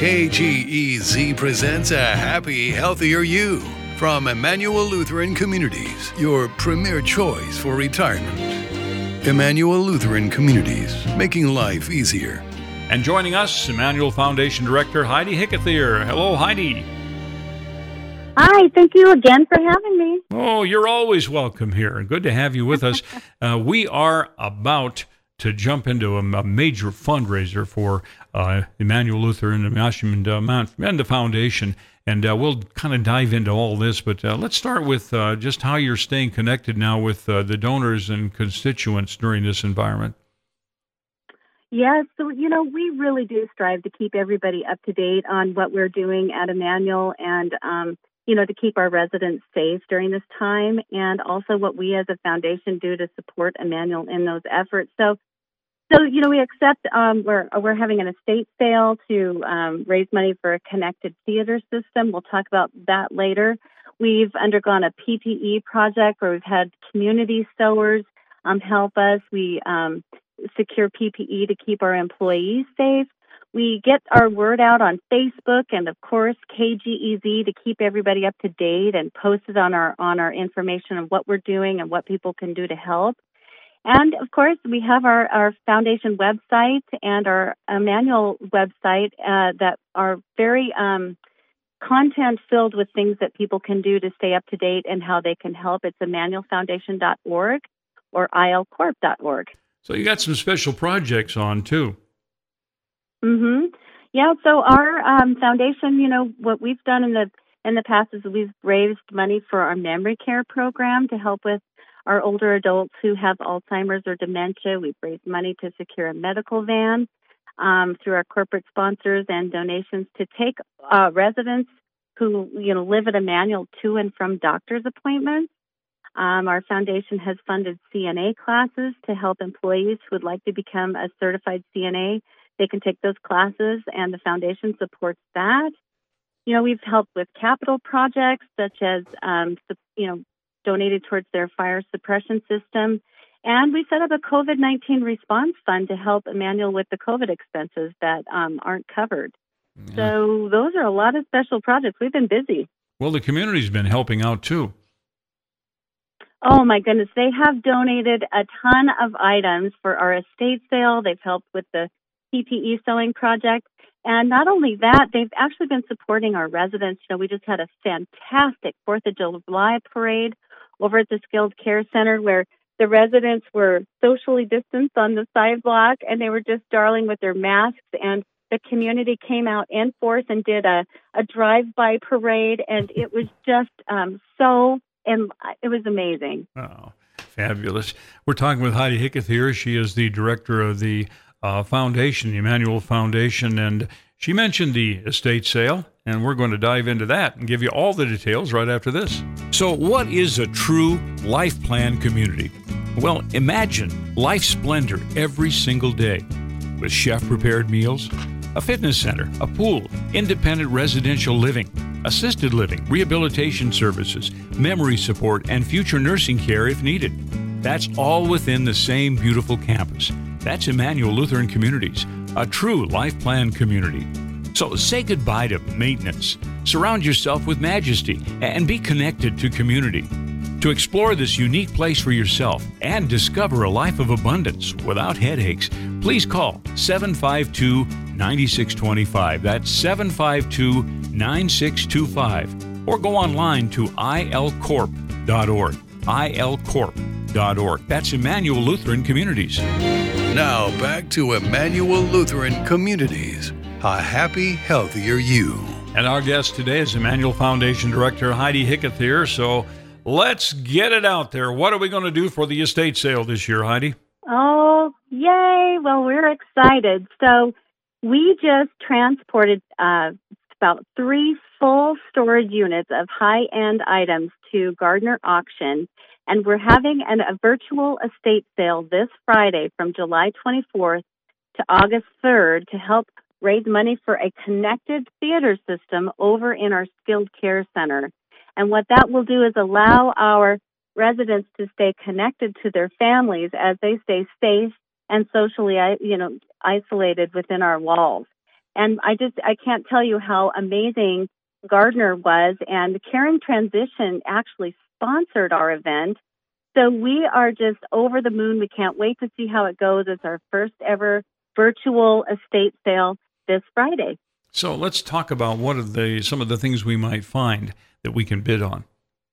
KGEZ presents a happy, healthier you from Emmanuel Lutheran Communities, your premier choice for retirement. Emmanuel Lutheran Communities, making life easier. And joining us, Emmanuel Foundation Director Heidi Hickethier. Hello, Heidi. Hi, thank you again for having me. Oh, you're always welcome here. Good to have you with us. We are about to jump into a major fundraiser for Emmanuel Lutheran and Mount Menda Foundation, and we'll kind of dive into all this. But let's start with just how you're staying connected now with the donors and constituents during this environment. Yes, so, we really do strive to keep everybody up to date on what we're doing at Emmanuel and, to keep our residents safe during this time, and also what we as a foundation do to support Emmanuel in those efforts. So we accept, we're having an estate sale to raise money for a connected theater system. We'll talk about that later. We've undergone a PPE project where we've had community sewers help us. We secure PPE to keep our employees safe. We get our word out on Facebook and, of course, KGEZ to keep everybody up to date and post it on our information of what we're doing and what people can do to help. And, of course, we have our foundation website and our Emmanuel website that are very content-filled with things that people can do to stay up to date and how they can help. It's emmanuelfoundation.org or ilcorp.org. So you got some special projects on, too. Mm-hmm. Yeah, so our foundation, what we've done in the past is we've raised money for our memory care program to help with our older adults who have Alzheimer's or dementia. We've raised money to secure a medical van through our corporate sponsors and donations to take residents who, live at Emmanuel to and from doctor's appointments. Our foundation has funded CNA classes to help employees who would like to become a certified CNA. They can take those classes, and the foundation supports that. We've helped with capital projects such as, donated towards their fire suppression system. And we set up a COVID-19 response fund to help Emmanuel with the COVID expenses that aren't covered. Yeah. So those are a lot of special projects. We've been busy. Well, the community's been helping out, too. Oh, my goodness. They have donated a ton of items for our estate sale. They've helped with the PPE sewing project. And not only that, they've actually been supporting our residents. We just had a fantastic 4th of July parade over at the Skilled Care Center where the residents were socially distanced on the sidewalk, and they were just darling with their masks. And the community came out in force and did a drive-by parade, and it was just it was amazing. Oh, fabulous. We're talking with Heidi Hickethier. She is the director of the foundation, the Emmanuel Foundation, and she mentioned the estate sale, and we're going to dive into that and give you all the details right after this. So what is a true life plan community? Well, imagine life splendor every single day with chef-prepared meals, a fitness center, a pool, independent residential living, assisted living, rehabilitation services, memory support, and future nursing care if needed. That's all within the same beautiful campus. That's Emmanuel Lutheran Communities, a true life plan community. So say goodbye to maintenance. Surround yourself with majesty and be connected to community. To explore this unique place for yourself and discover a life of abundance without headaches, please call 752-9625. That's 752-9625. Or go online to ilcorp.org. ilcorp.org. That's Emmanuel Lutheran Communities. Now back to Emmanuel Lutheran Communities, a happy, healthier you. And our guest today is Emmanuel Foundation Director Heidi Hickethier. So let's get it out there. What are we going to do for the estate sale this year, Heidi? Oh, yay. Well, we're excited. So we just transported about 3 full storage units of high-end items to Gardner Auction. And we're having a virtual estate sale this Friday from July 24th to August 3rd to help raise money for a connected theater system over in our Skilled Care Center. And what that will do is allow our residents to stay connected to their families as they stay safe and socially, isolated within our walls. And I can't tell you how amazing Gardner was. And Caring Transition actually sponsored our event. So we are just over the moon. We can't wait to see how it goes. It's our first ever virtual estate sale this Friday. So let's talk about some of the things we might find that we can bid on.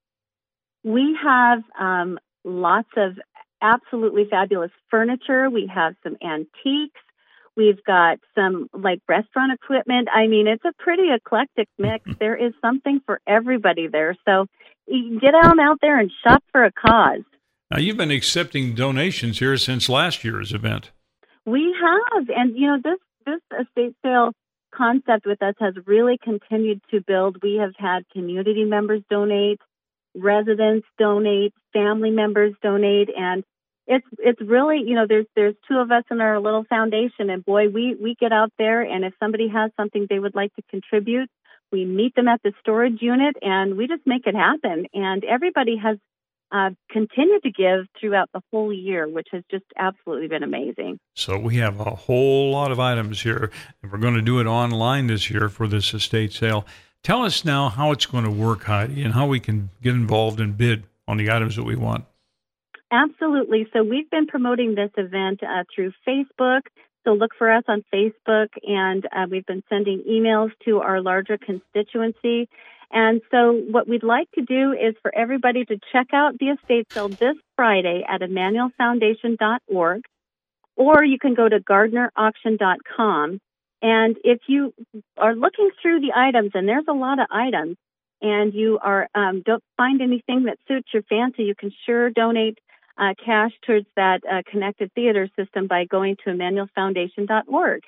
We have lots of absolutely fabulous furniture. We have some antiques. We've got some like restaurant equipment. I mean, it's a pretty eclectic mix. There is something for everybody there. So get on out there and shop for a cause. Now, you've been accepting donations here since last year's event. We have. And, this estate sale concept with us has really continued to build. We have had community members donate, residents donate, family members donate, and it's really, there's two of us in our little foundation, and boy, we get out there, and if somebody has something they would like to contribute, we meet them at the storage unit, and we just make it happen. And everybody has continued to give throughout the whole year, which has just absolutely been amazing. So we have a whole lot of items here, and we're going to do it online this year for this estate sale. Tell us now how it's going to work, Heidi, and how we can get involved and bid on the items that we want. Absolutely. So we've been promoting this event through Facebook. So look for us on Facebook, and we've been sending emails to our larger constituency. And so what we'd like to do is for everybody to check out the estate sale this Friday at emmanuelfoundation.org, or you can go to gardnerauction.com. And if you are looking through the items, and there's a lot of items, and you are don't find anything that suits your fancy, you can sure donate cash towards that connected theater system by going to emmanuelfoundation.org.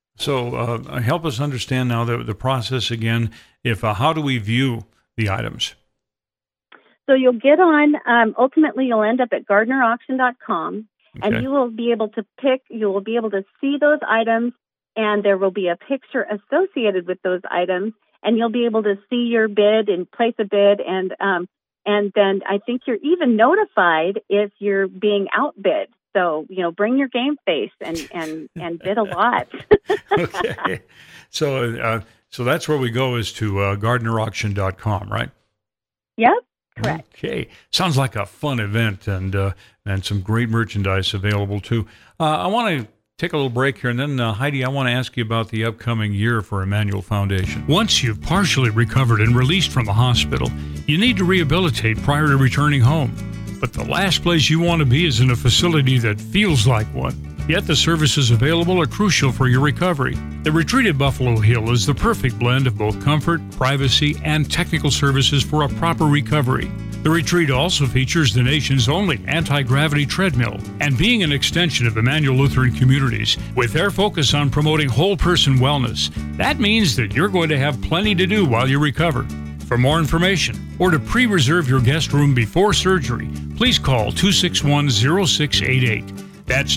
So help us understand now the process again. How do we view the items? So you'll get on, ultimately you'll end up at gardnerauction.com, okay. And you will be able to see those items, and there will be a picture associated with those items, and you'll be able to see your bid and place a bid, and then I think you're even notified if you're being outbid. So, bring your game face and bid a lot. Okay. So that's where we go, is to gardnerauction.com, right? Yep, correct. Okay. Sounds like a fun event, and some great merchandise available too. I want to take a little break here, and then Heidi, I want to ask you about the upcoming year for Emmanuel Foundation. Once you've partially recovered and released from the hospital, you need to rehabilitate prior to returning home. But the last place you want to be is in a facility that feels like one. Yet the services available are crucial for your recovery. The Retreat at Buffalo Hill is the perfect blend of both comfort, privacy, and technical services for a proper recovery. The retreat also features the nation's only anti-gravity treadmill, and being an extension of Emmanuel Lutheran Communities, with their focus on promoting whole person wellness, that means that you're going to have plenty to do while you recover. For more information or to pre-reserve your guest room before surgery, please call 261-0688. That's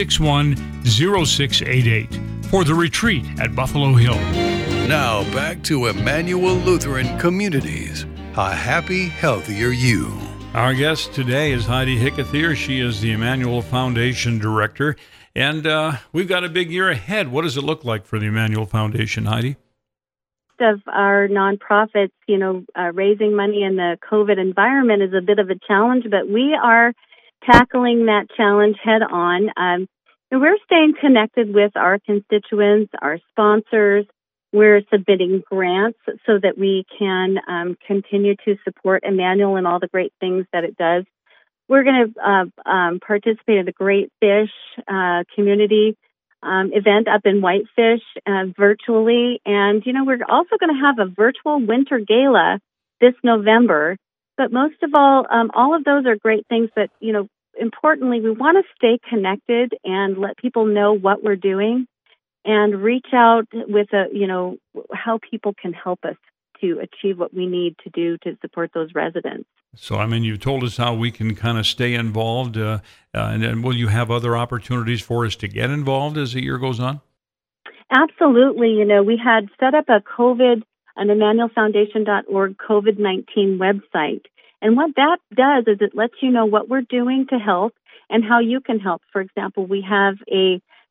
261-0688 for the Retreat at Buffalo Hill. Now back to Emmanuel Lutheran Communities. A happy, healthier you. Our guest today is Heidi Hickethier. She is the Emmanuel Foundation Director. And we've got a big year ahead. What does it look like for the Emmanuel Foundation, Heidi? Of our nonprofits, raising money in the COVID environment is a bit of a challenge, but we are tackling that challenge head on. And we're staying connected with our constituents, our sponsors. We're submitting grants so that we can continue to support Emmanuel and all the great things that it does. We're going to participate in the Great Fish community event up in Whitefish virtually. And, we're also going to have a virtual winter gala this November. But most of all of those are great things that, importantly, we want to stay connected and let people know what we're doing and reach out with how people can help us to achieve what we need to do to support those residents. So, you've told us how we can kind of stay involved, and will you have other opportunities for us to get involved as the year goes on? Absolutely. We had set up an emmanuelfoundation.org COVID-19 website. And what that does is it lets you know what we're doing to help and how you can help. For example, we have a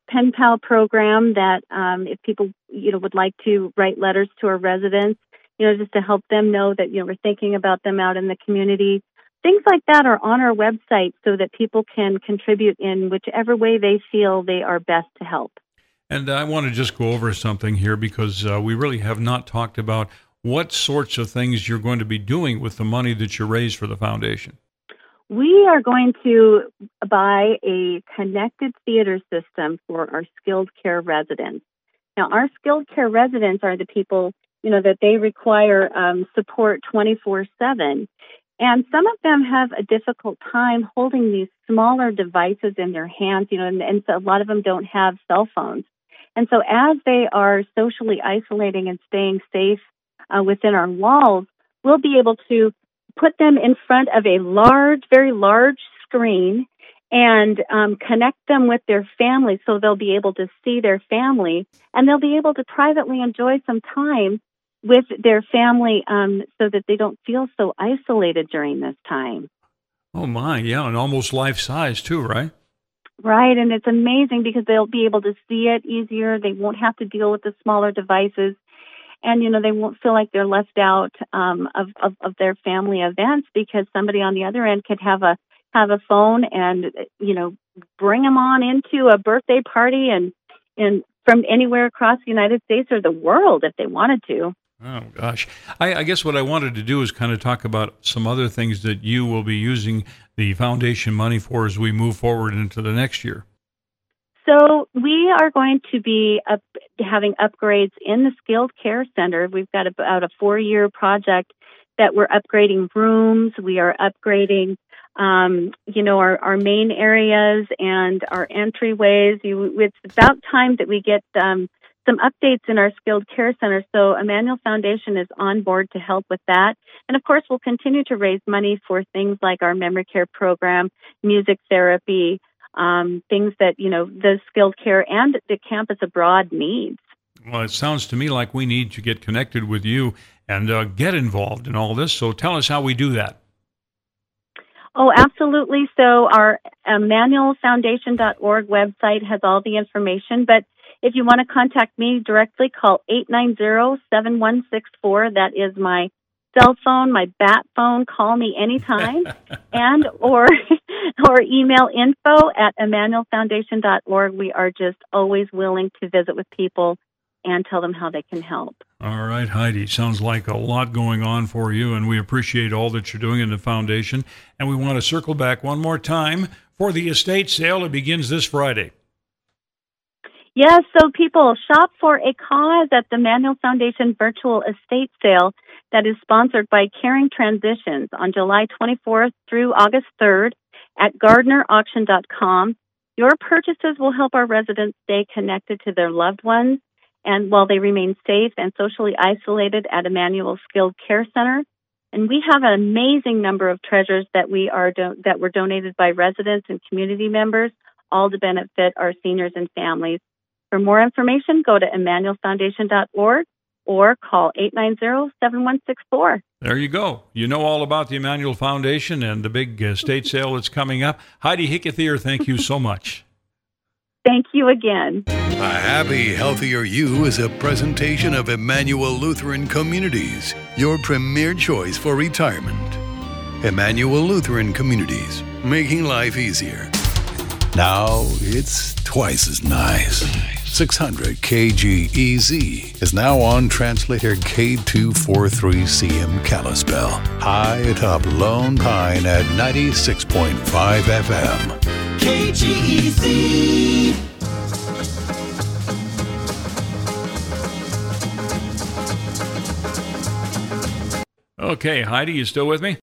pen pal program that if people would like to write letters to our residents, just to help them know that we're thinking about them out in the community. Things like that are on our website so that people can contribute in whichever way they feel they are best to help. And I want to just go over something here because we really have not talked about what sorts of things you're going to be doing with the money that you raise for the foundation. We are going to buy a connected theater system for our skilled care residents. Now, our skilled care residents are the people, that they require support 24/7. And some of them have a difficult time holding these smaller devices in their hands, and so a lot of them don't have cell phones. And so as they are socially isolating and staying safe within our walls, we'll be able to put them in front of a large, very large screen and connect them with their family so they'll be able to see their family, and they'll be able to privately enjoy some time with their family so that they don't feel so isolated during this time. Oh, my, yeah, and almost life-size, too, right? Right, and it's amazing because they'll be able to see it easier. They won't have to deal with the smaller devices, and, they won't feel like they're left out of their family events because somebody on the other end could have a phone and, bring them on into a birthday party and from anywhere across the United States or the world if they wanted to. Oh, gosh. I guess what I wanted to do is kind of talk about some other things that you will be using the foundation money for as we move forward into the next year. So we are going to be having upgrades in the Skilled Care Center. We've got about a 4-year project that we're upgrading rooms. We are upgrading, our main areas and our entryways. It's about time that we get some updates in our Skilled Care Center. So Emmanuel Foundation is on board to help with that. And of course, we'll continue to raise money for things like our memory care program, music therapy, things that, the skilled care and the campus abroad needs. Well, it sounds to me like we need to get connected with you and get involved in all this. So tell us how we do that. Oh, absolutely. So our EmmanuelFoundation.org website has all the information, but if you want to contact me directly, call 890-7164. That is my cell phone, my bat phone. Call me anytime, and or email info@EmmanuelFoundation.org. We are just always willing to visit with people and tell them how they can help. All right, Heidi. Sounds like a lot going on for you, and we appreciate all that you're doing in the foundation. And we want to circle back one more time for the estate sale. It begins this Friday. Yes, so people, shop for a cause at the Emmanuel Foundation Virtual Estate Sale that is sponsored by Caring Transitions on July 24th through August 3rd at GardnerAuction.com. Your purchases will help our residents stay connected to their loved ones and while they remain safe and socially isolated at Emmanuel Skilled Care Center. And we have an amazing number of treasures that that were donated by residents and community members, all to benefit our seniors and families. For more information, go to EmmanuelFoundation.org or call 890-7164. There you go. You know all about the Emmanuel Foundation and the big estate sale that's coming up. Heidi Hickethier, thank you so much. Thank you again. A Happy, Healthier You is a presentation of Emmanuel Lutheran Communities, your premier choice for retirement. Emmanuel Lutheran Communities, making life easier. Now it's twice as nice. 600 KGEZ is now on translator K243CM Kalispell, high atop Lone Pine at 96.5 FM. KGEZ. Okay, Heidi, you still with me?